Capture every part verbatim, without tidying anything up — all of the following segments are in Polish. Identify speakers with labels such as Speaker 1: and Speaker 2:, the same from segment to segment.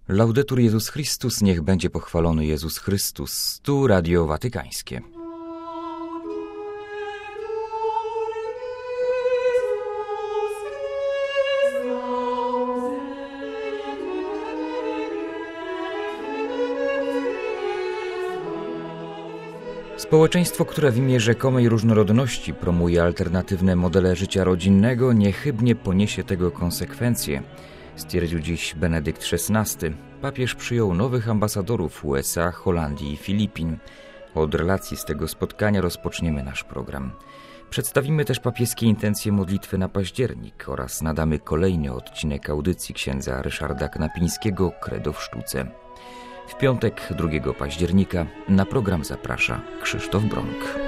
Speaker 1: Laudetur Jezus Chrystus, niech będzie pochwalony Jezus Chrystus. Tu Radio Watykańskie. Społeczeństwo, które w imię rzekomej różnorodności promuje alternatywne modele życia rodzinnego, niechybnie poniesie tego konsekwencje, stwierdził dziś Benedykt szesnasty. Papież przyjął nowych ambasadorów U S A, Holandii i Filipin. Od relacji z tego spotkania rozpoczniemy nasz program. Przedstawimy też papieskie intencje modlitwy na październik oraz nadamy kolejny odcinek audycji księdza Ryszarda Knapińskiego Credo w sztuce. W piątek, drugiego października, na program zaprasza Krzysztof Bronk.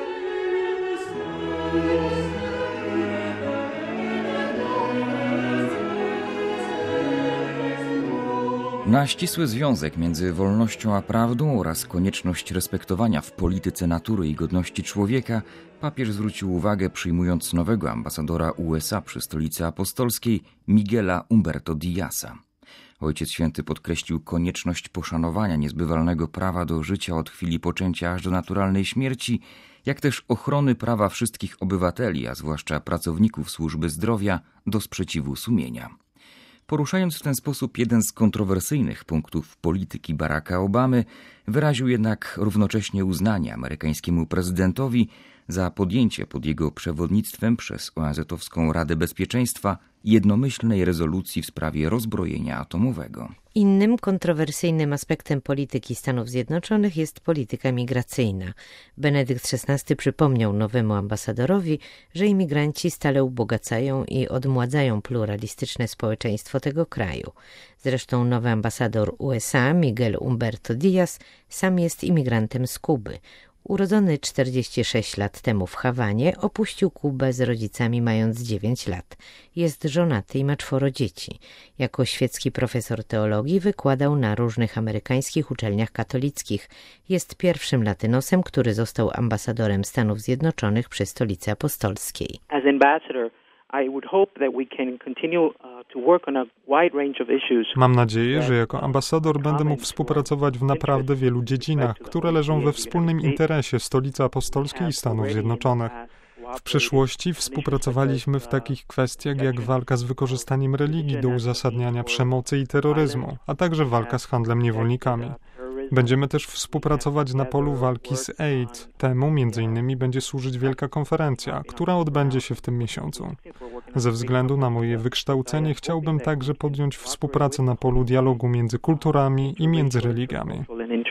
Speaker 1: Na ścisły związek między wolnością a prawdą oraz konieczność respektowania w polityce natury i godności człowieka papież zwrócił uwagę, przyjmując nowego ambasadora U S A przy Stolicy Apostolskiej, Miguela Humberto Díaza. Ojciec Święty podkreślił konieczność poszanowania niezbywalnego prawa do życia od chwili poczęcia aż do naturalnej śmierci, jak też ochrony prawa wszystkich obywateli, a zwłaszcza pracowników służby zdrowia, do sprzeciwu sumienia. Poruszając w ten sposób jeden z kontrowersyjnych punktów polityki Baracka Obamy, wyraził jednak równocześnie uznanie amerykańskiemu prezydentowi za podjęcie pod jego przewodnictwem przez O N Z-owską Radę Bezpieczeństwa jednomyślnej rezolucji w sprawie rozbrojenia atomowego.
Speaker 2: Innym kontrowersyjnym aspektem polityki Stanów Zjednoczonych jest polityka migracyjna. Benedykt szesnasty przypomniał nowemu ambasadorowi, że imigranci stale ubogacają i odmładzają pluralistyczne społeczeństwo tego kraju. Zresztą nowy ambasador U S A, Miguel Humberto Díaz, sam jest imigrantem z Kuby. Urodzony czterdzieści sześć lat temu w Hawanie, opuścił Kubę z rodzicami mając dziewięć lat. Jest żonaty i ma czworo dzieci. Jako świecki profesor teologii wykładał na różnych amerykańskich uczelniach katolickich. Jest pierwszym latynosem, który został ambasadorem Stanów Zjednoczonych przy Stolicy Apostolskiej.
Speaker 3: As ambassador, I would hope that we can continue to work on a wide range of issues.
Speaker 4: Mam nadzieję, że jako ambasador będę mógł współpracować w naprawdę wielu dziedzinach, które leżą we wspólnym interesie Stolicy Apostolskiej i Stanów Zjednoczonych. W przeszłości współpracowaliśmy w takich kwestiach jak walka z wykorzystaniem religii do uzasadniania przemocy i terroryzmu, a także walka z handlem niewolnikami. Będziemy też współpracować na polu walki z AIDS. Temu między innymi będzie służyć wielka konferencja, która odbędzie się w tym miesiącu. Ze względu na moje wykształcenie chciałbym także podjąć współpracę na polu dialogu między kulturami i między religiami.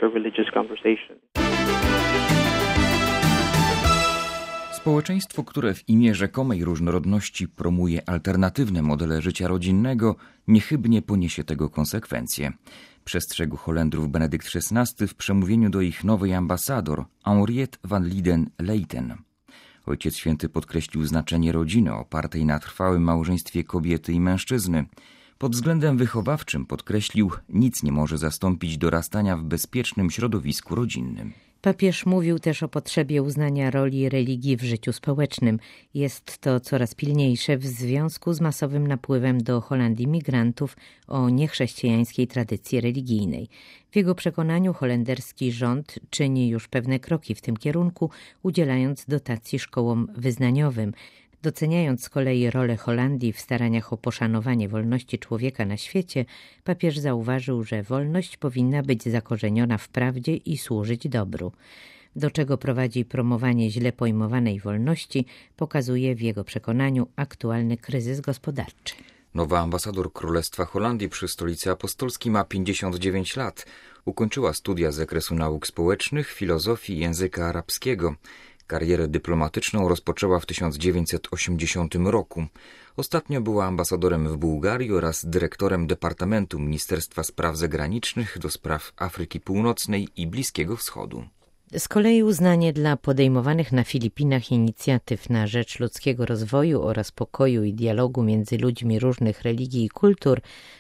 Speaker 1: Społeczeństwo, które w imię rzekomej różnorodności promuje alternatywne modele życia rodzinnego, niechybnie poniesie tego konsekwencje. Przestrzegł Holendrów Benedykt szesnasty w przemówieniu do ich nowej ambasador, Henriette van Lieden-Leyten. Ojciec Święty podkreślił znaczenie rodziny opartej na trwałym małżeństwie kobiety i mężczyzny. Pod względem wychowawczym podkreślił, nic nie może zastąpić dorastania w bezpiecznym środowisku rodzinnym.
Speaker 2: Papież mówił też o potrzebie uznania roli religii w życiu społecznym. Jest to coraz pilniejsze w związku z masowym napływem do Holandii migrantów o niechrześcijańskiej tradycji religijnej. W jego przekonaniu holenderski rząd czyni już pewne kroki w tym kierunku, udzielając dotacji szkołom wyznaniowym. Doceniając z kolei rolę Holandii w staraniach o poszanowanie wolności człowieka na świecie, papież zauważył, że wolność powinna być zakorzeniona w prawdzie i służyć dobru. Do czego prowadzi promowanie źle pojmowanej wolności, pokazuje w jego przekonaniu aktualny kryzys gospodarczy.
Speaker 1: Nowa ambasador Królestwa Holandii przy Stolicy Apostolskiej ma pięćdziesiąt dziewięć lat. Ukończyła studia z zakresu nauk społecznych, filozofii i języka arabskiego. Karierę dyplomatyczną rozpoczęła w tysiąc dziewięćset osiemdziesiątym roku. Ostatnio była ambasadorem w Bułgarii oraz dyrektorem Departamentu Ministerstwa Spraw Zagranicznych do spraw Afryki Północnej i Bliskiego Wschodu.
Speaker 2: Z kolei uznanie dla podejmowanych na Filipinach inicjatyw na rzecz ludzkiego rozwoju oraz pokoju i dialogu między ludźmi różnych religii i kultur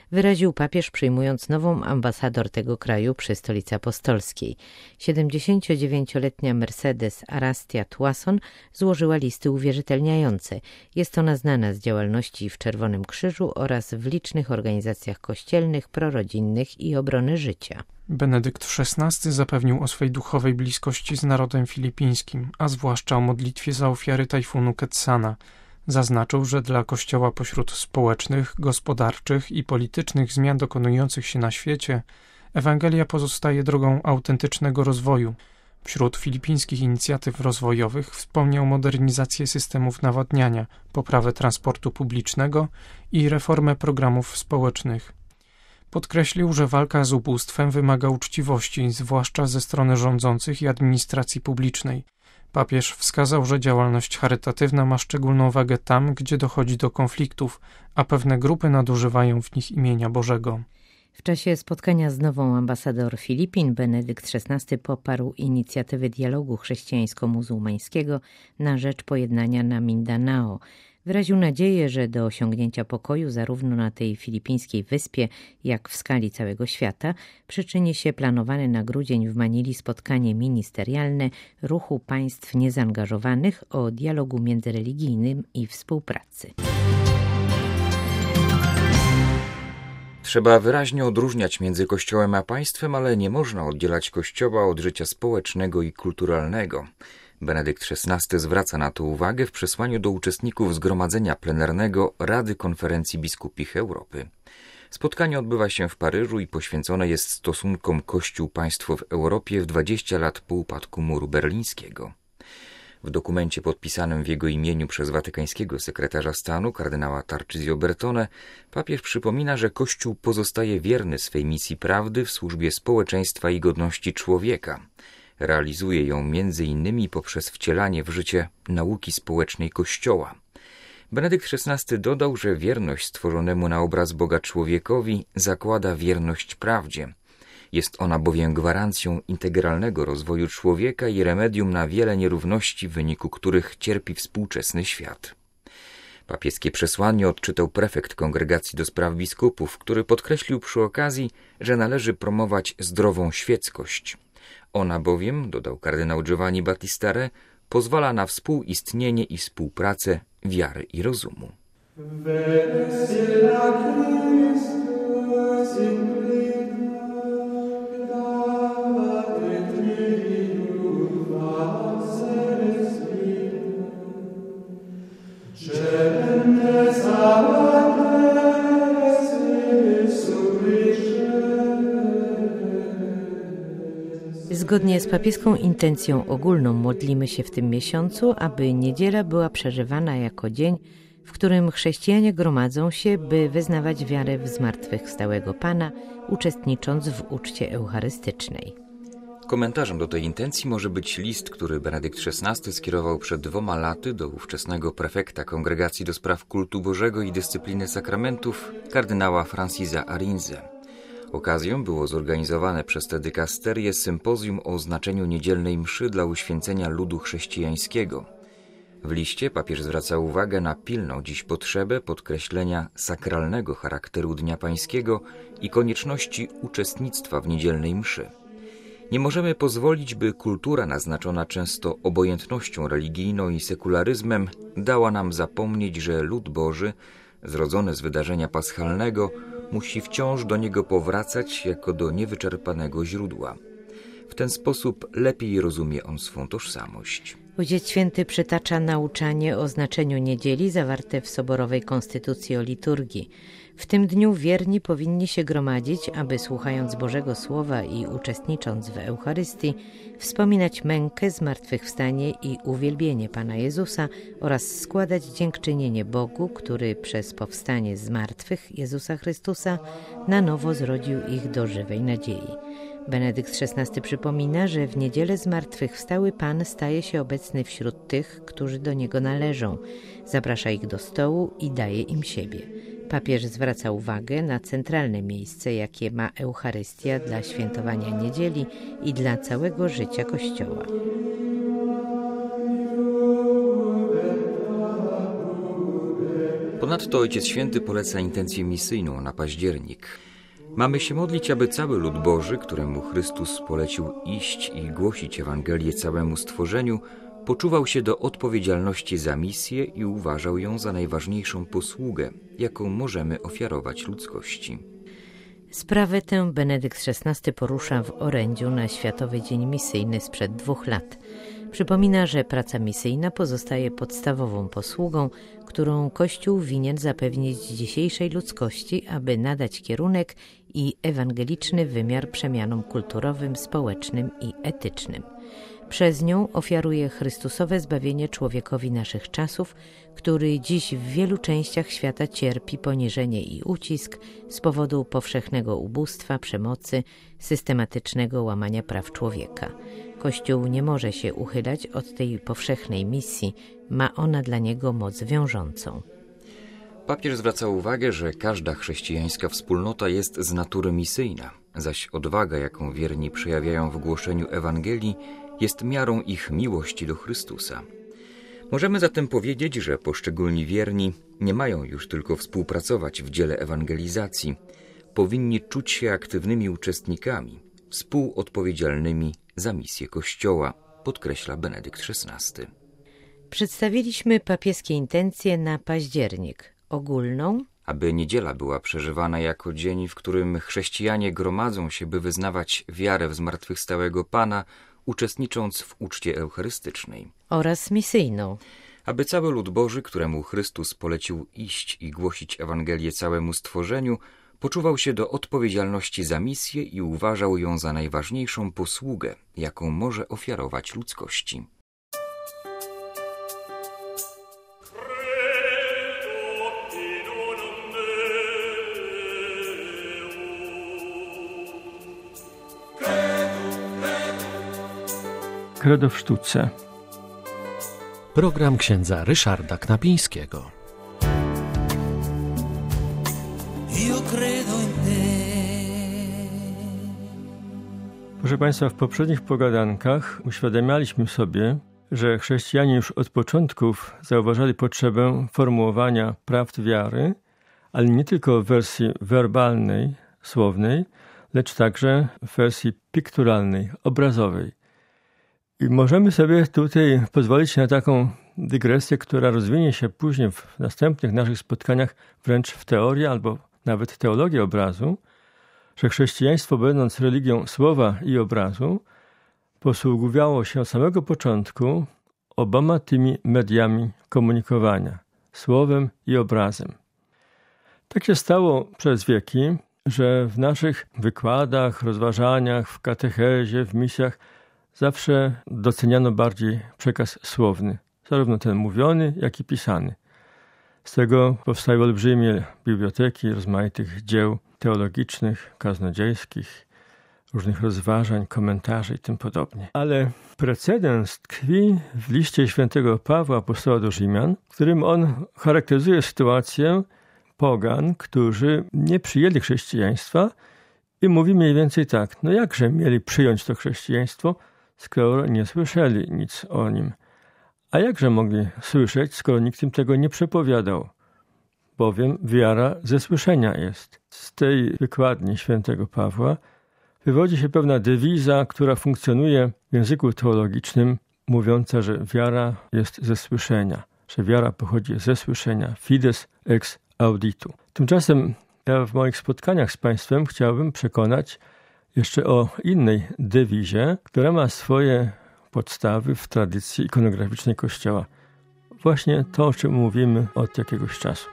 Speaker 2: wyraził papież, przyjmując nową ambasador tego kraju przy Stolicy Apostolskiej. siedemdziesięciodziewięcioletnia Mercedes Arastia Tuason złożyła listy uwierzytelniające. Jest ona znana z działalności w Czerwonym Krzyżu oraz w licznych organizacjach kościelnych, prorodzinnych i obrony życia.
Speaker 5: Benedykt szesnasty zapewnił o swej duchowej bliskości z narodem filipińskim, a zwłaszcza o modlitwie za ofiary tajfunu Ketsana. Zaznaczył, że dla Kościoła pośród społecznych, gospodarczych i politycznych zmian dokonujących się na świecie Ewangelia pozostaje drogą autentycznego rozwoju. Wśród filipińskich inicjatyw rozwojowych wspomniał modernizację systemów nawadniania, poprawę transportu publicznego i reformę programów społecznych. Podkreślił, że walka z ubóstwem wymaga uczciwości, zwłaszcza ze strony rządzących i administracji publicznej. Papież wskazał, że działalność charytatywna ma szczególną wagę tam, gdzie dochodzi do konfliktów, a pewne grupy nadużywają w nich imienia Bożego.
Speaker 2: W czasie spotkania z nową ambasador Filipin Benedykt szesnasty poparł inicjatywy dialogu chrześcijańsko-muzułmańskiego na rzecz pojednania na Mindanao. Wyraził nadzieję, że do osiągnięcia pokoju zarówno na tej filipińskiej wyspie, jak w skali całego świata przyczyni się planowane na grudzień w Manili spotkanie ministerialne ruchu państw niezaangażowanych o dialogu międzyreligijnym i współpracy.
Speaker 1: Trzeba wyraźnie odróżniać między Kościołem a państwem, ale nie można oddzielać Kościoła od życia społecznego i kulturalnego. Benedykt szesnasty zwraca na to uwagę w przesłaniu do uczestników zgromadzenia plenarnego Rady Konferencji Biskupich Europy. Spotkanie odbywa się w Paryżu i poświęcone jest stosunkom Kościół-państwo w Europie w dwadzieścia lat po upadku muru berlińskiego. W dokumencie podpisanym w jego imieniu przez watykańskiego sekretarza stanu kardynała Tarcisio Bertone papież przypomina, że Kościół pozostaje wierny swej misji prawdy w służbie społeczeństwa i godności człowieka. Realizuje ją między innymi poprzez wcielanie w życie nauki społecznej Kościoła. Benedykt szesnasty dodał, że wierność stworzonemu na obraz Boga człowiekowi zakłada wierność prawdzie. Jest ona bowiem gwarancją integralnego rozwoju człowieka i remedium na wiele nierówności, w wyniku których cierpi współczesny świat. Papieskie przesłanie odczytał prefekt Kongregacji do Spraw Biskupów, który podkreślił przy okazji, że należy promować zdrową świeckość. Ona bowiem, dodał kardynał Giovanni Battistare, pozwala na współistnienie i współpracę wiary i rozumu.
Speaker 2: Zgodnie z papieską intencją ogólną modlimy się w tym miesiącu, aby niedziela była przeżywana jako dzień, w którym chrześcijanie gromadzą się, by wyznawać wiarę w zmartwychwstałego Pana, uczestnicząc w uczcie eucharystycznej.
Speaker 1: Komentarzem do tej intencji może być list, który Benedykt szesnasty skierował przed dwoma laty do ówczesnego prefekta Kongregacji do Spraw Kultu Bożego i Dyscypliny Sakramentów, kardynała Francisa Arinze. Okazją było zorganizowane przez tę dykasterię sympozjum o znaczeniu niedzielnej mszy dla uświęcenia ludu chrześcijańskiego. W liście papież zwraca uwagę na pilną dziś potrzebę podkreślenia sakralnego charakteru Dnia Pańskiego i konieczności uczestnictwa w niedzielnej mszy. Nie możemy pozwolić, by kultura naznaczona często obojętnością religijną i sekularyzmem dała nam zapomnieć, że lud Boży, zrodzony z wydarzenia paschalnego, musi wciąż do niego powracać jako do niewyczerpanego źródła. W ten sposób lepiej rozumie on swą tożsamość.
Speaker 2: Ojciec Święty przytacza nauczanie o znaczeniu niedzieli zawarte w soborowej konstytucji o liturgii. W tym dniu wierni powinni się gromadzić, aby słuchając Bożego Słowa i uczestnicząc w Eucharystii, wspominać mękę, zmartwychwstanie i uwielbienie Pana Jezusa oraz składać dziękczynienie Bogu, który przez powstanie z martwych Jezusa Chrystusa na nowo zrodził ich do żywej nadziei. Benedykt szesnasty przypomina, że w niedzielę zmartwychwstały Pan staje się obecny wśród tych, którzy do Niego należą, zaprasza ich do stołu i daje im siebie. Papież zwraca uwagę na centralne miejsce, jakie ma Eucharystia dla świętowania niedzieli i dla całego życia Kościoła.
Speaker 1: Ponadto Ojciec Święty poleca intencję misyjną na październik. Mamy się modlić, aby cały lud Boży, któremu Chrystus polecił iść i głosić Ewangelię całemu stworzeniu, poczuwał się do odpowiedzialności za misję i uważał ją za najważniejszą posługę, jaką możemy ofiarować ludzkości.
Speaker 2: Sprawę tę Benedykt szesnasty porusza w orędziu na Światowy Dzień Misyjny sprzed dwóch lat. Przypomina, że praca misyjna pozostaje podstawową posługą, którą Kościół winien zapewnić dzisiejszej ludzkości, aby nadać kierunek i ewangeliczny wymiar przemianom kulturowym, społecznym i etycznym. Przez nią ofiaruje Chrystusowe zbawienie człowiekowi naszych czasów, który dziś w wielu częściach świata cierpi poniżenie i ucisk z powodu powszechnego ubóstwa, przemocy, systematycznego łamania praw człowieka. Kościół nie może się uchylać od tej powszechnej misji, ma ona dla niego moc wiążącą.
Speaker 1: Papież zwraca uwagę, że każda chrześcijańska wspólnota jest z natury misyjna, zaś odwaga, jaką wierni przejawiają w głoszeniu Ewangelii, jest miarą ich miłości do Chrystusa. Możemy zatem powiedzieć, że poszczególni wierni nie mają już tylko współpracować w dziele ewangelizacji, powinni czuć się aktywnymi uczestnikami, współodpowiedzialnymi za misję Kościoła, podkreśla Benedykt szesnasty.
Speaker 2: Przedstawiliśmy papieskie intencje na październik. Ogólną,
Speaker 1: aby niedziela była przeżywana jako dzień, w którym chrześcijanie gromadzą się, by wyznawać wiarę w zmartwychwstałego Pana, uczestnicząc w uczcie eucharystycznej.
Speaker 2: Oraz misyjną,
Speaker 1: aby cały lud Boży, któremu Chrystus polecił iść i głosić Ewangelię całemu stworzeniu, poczuwał się do odpowiedzialności za misję i uważał ją za najważniejszą posługę, jaką może ofiarować ludzkości.
Speaker 6: Credo w sztuce.
Speaker 7: Program księdza Ryszarda Knapińskiego.
Speaker 6: Proszę Państwa, w poprzednich pogadankach uświadamialiśmy sobie, że chrześcijanie już od początków zauważali potrzebę formułowania prawd wiary, ale nie tylko w wersji werbalnej, słownej, lecz także w wersji pikturalnej, obrazowej. I możemy sobie tutaj pozwolić na taką dygresję, która rozwinie się później w następnych naszych spotkaniach wręcz w teorię albo nawet teologię obrazu, że chrześcijaństwo, będąc religią słowa i obrazu, posługiwało się od samego początku oboma tymi mediami komunikowania, słowem i obrazem. Tak się stało przez wieki, że w naszych wykładach, rozważaniach, w katechezie, w misjach zawsze doceniano bardziej przekaz słowny, zarówno ten mówiony, jak i pisany. Z tego powstały olbrzymie biblioteki rozmaitych dzieł teologicznych, kaznodziejskich, różnych rozważań, komentarzy i tym podobnie. Ale precedens tkwi w liście świętego Pawła, apostoła do Rzymian, w którym on charakteryzuje sytuację pogan, którzy nie przyjęli chrześcijaństwa i mówi mniej więcej tak, no jakże mieli przyjąć to chrześcijaństwo, skoro nie słyszeli nic o nim. A jakże mogli słyszeć, skoro nikt im tego nie przepowiadał? Bowiem wiara ze słyszenia jest. Z tej wykładni świętego Pawła wywodzi się pewna dewiza, która funkcjonuje w języku teologicznym, mówiąca, że wiara jest ze słyszenia, że wiara pochodzi ze słyszenia, fides ex auditu. Tymczasem ja w moich spotkaniach z Państwem chciałbym przekonać jeszcze o innej dewizie, która ma swoje podstawy w tradycji ikonograficznej Kościoła. Właśnie to, o czym mówimy od jakiegoś czasu.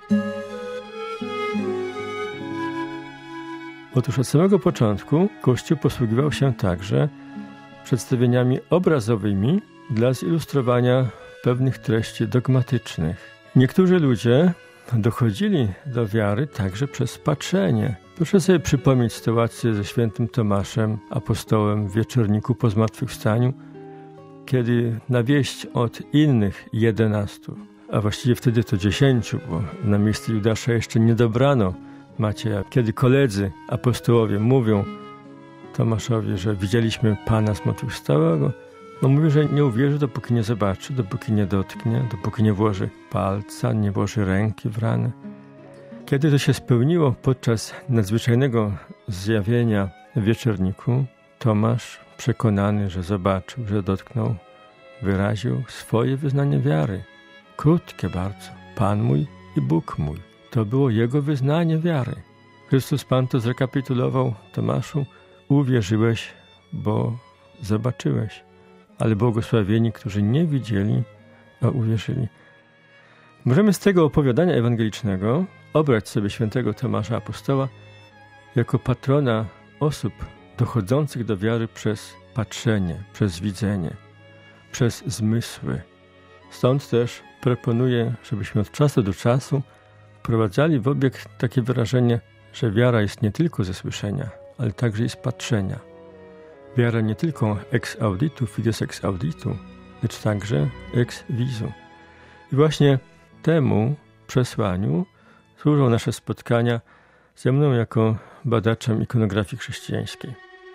Speaker 6: Otóż od samego początku Kościół posługiwał się także przedstawieniami obrazowymi dla zilustrowania pewnych treści dogmatycznych. Niektórzy ludzie dochodzili do wiary także przez patrzenie. Proszę sobie przypomnieć sytuację ze świętym Tomaszem, apostołem w wieczorniku po zmartwychwstaniu, kiedy na wieść od innych jedenastu, a właściwie wtedy to dziesięciu, bo na miejsce Judasza jeszcze nie dobrano Macieja, kiedy koledzy apostołowie mówią Tomaszowi, że widzieliśmy Pana zmartwychwstałego, No mówi, że nie uwierzy, dopóki nie zobaczy, dopóki nie dotknie, dopóki nie włoży palca, nie włoży ręki w ranę. Kiedy to się spełniło podczas nadzwyczajnego zjawienia w wieczorniku, Tomasz, przekonany, że zobaczył, że dotknął, wyraził swoje wyznanie wiary. Krótkie bardzo. Pan mój i Bóg mój. To było jego wyznanie wiary. Chrystus Pan to zrekapitulował: Tomaszu, uwierzyłeś, bo zobaczyłeś. Ale błogosławieni, którzy nie widzieli, a uwierzyli. Możemy z tego opowiadania ewangelicznego obrać sobie świętego Tomasza Apostoła jako patrona osób dochodzących do wiary przez patrzenie, przez widzenie, przez zmysły. Stąd też proponuję, żebyśmy od czasu do czasu wprowadzali w obieg takie wyrażenie, że wiara jest nie tylko ze słyszenia, ale także i z patrzenia. Wiara nie tylko ex auditu, fides ex auditu, lecz także ex visu. I właśnie temu przesłaniu służą nasze spotkania ze mną jako badaczem ikonografii chrześcijańskiej.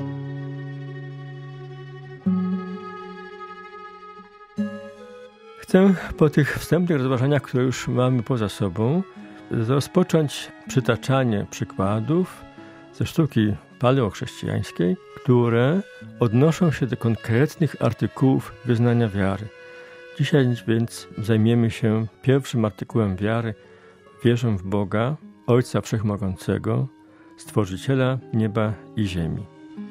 Speaker 6: Chcę po tych wstępnych rozważaniach, które już mamy poza sobą, rozpocząć przytaczanie przykładów ze sztuki paleochrześcijańskiej, które odnoszą się do konkretnych artykułów wyznania wiary. Dzisiaj więc zajmiemy się pierwszym artykułem wiary. Wierzę w Boga, Ojca Wszechmogącego, Stworzyciela nieba i ziemi.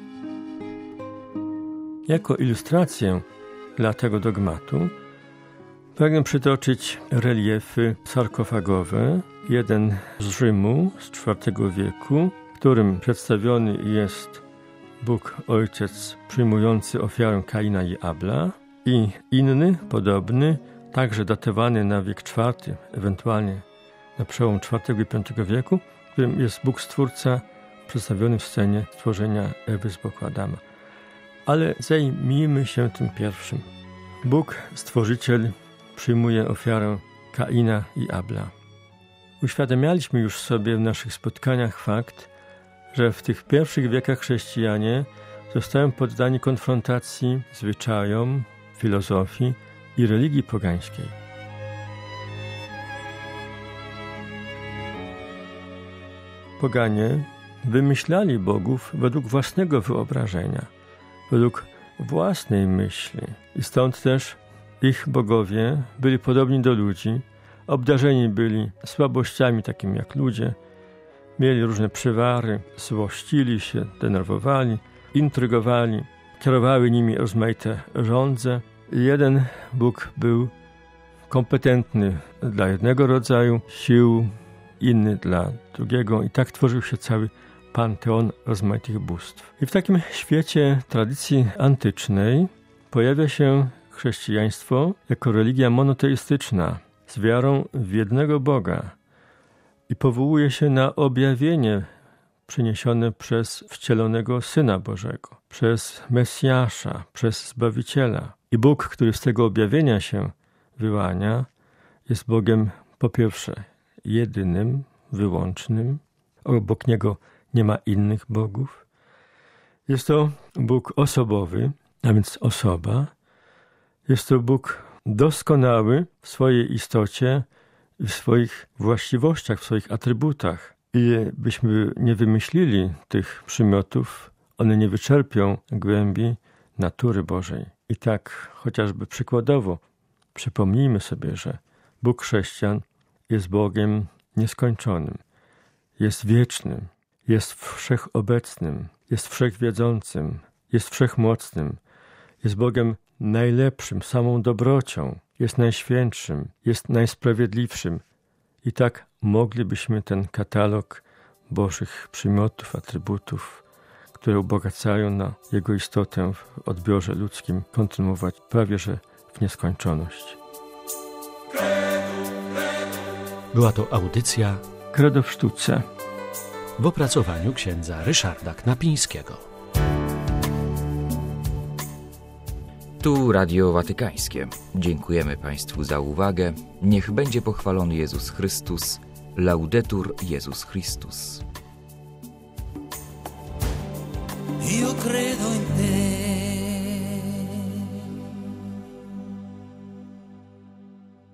Speaker 6: Jako ilustrację dla tego dogmatu pragnę przytoczyć reliefy sarkofagowe. Jeden z Rzymu z czwartego wieku, w którym przedstawiony jest Bóg Ojciec przyjmujący ofiarę Kaina i Abla, i inny, podobny, także datowany na wiek czwarty, ewentualnie na przełom czwartego i piątego wieku, w którym jest Bóg Stwórca przedstawiony w scenie stworzenia Ewy z boku Adama. Ale zajmijmy się tym pierwszym. Bóg Stworzyciel przyjmuje ofiarę Kaina i Abla. Uświadamialiśmy już sobie w naszych spotkaniach fakt, że w tych pierwszych wiekach chrześcijanie zostają poddani konfrontacji zwyczajom, filozofii i religii pogańskiej. Poganie wymyślali bogów według własnego wyobrażenia, według własnej myśli i stąd też ich bogowie byli podobni do ludzi, obdarzeni byli słabościami takimi jak ludzie, mieli różne przywary, złościli się, denerwowali, intrygowali, kierowały nimi rozmaite żądze. Jeden Bóg był kompetentny dla jednego rodzaju sił, inny dla drugiego i tak tworzył się cały panteon rozmaitych bóstw. I w takim świecie tradycji antycznej pojawia się chrześcijaństwo jako religia monoteistyczna z wiarą w jednego Boga i powołuje się na objawienie przyniesione przez wcielonego Syna Bożego, przez Mesjasza, przez Zbawiciela. I Bóg, który z tego objawienia się wyłania, jest Bogiem po pierwsze jedynym, wyłącznym. Obok Niego nie ma innych bogów. Jest to Bóg osobowy, a więc osoba. Jest to Bóg doskonały w swojej istocie, w swoich właściwościach, w swoich atrybutach. Ile byśmy nie wymyślili tych przymiotów, one nie wyczerpią głębi natury Bożej. I tak chociażby przykładowo przypomnijmy sobie, że Bóg chrześcijan jest Bogiem nieskończonym, jest wiecznym, jest wszechobecnym, jest wszechwiedzącym, jest wszechmocnym, jest Bogiem najlepszym, samą dobrocią, jest najświętszym, jest najsprawiedliwszym. I tak moglibyśmy ten katalog Bożych przymiotów, atrybutów, które ubogacają na Jego istotę w odbiorze ludzkim, kontynuować prawie że w nieskończoność.
Speaker 7: Była to audycja
Speaker 6: Credo w sztuce
Speaker 7: w opracowaniu księdza Ryszarda Knapińskiego.
Speaker 1: Tu Radio Watykańskie. Dziękujemy Państwu za uwagę. Niech będzie pochwalony Jezus Chrystus. Laudetur Jezus Chrystus.